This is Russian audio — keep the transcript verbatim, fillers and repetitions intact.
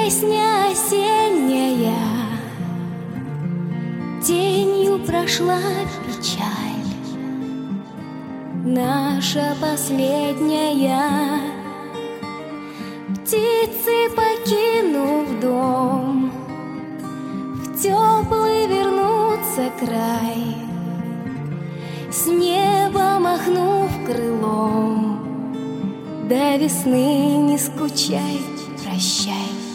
Песня осенняя, тенью прошла печаль, наша последняя. Птицы, покинув дом, в теплый вернутся край, с неба махнув крылом, до весны не скучай, прощай.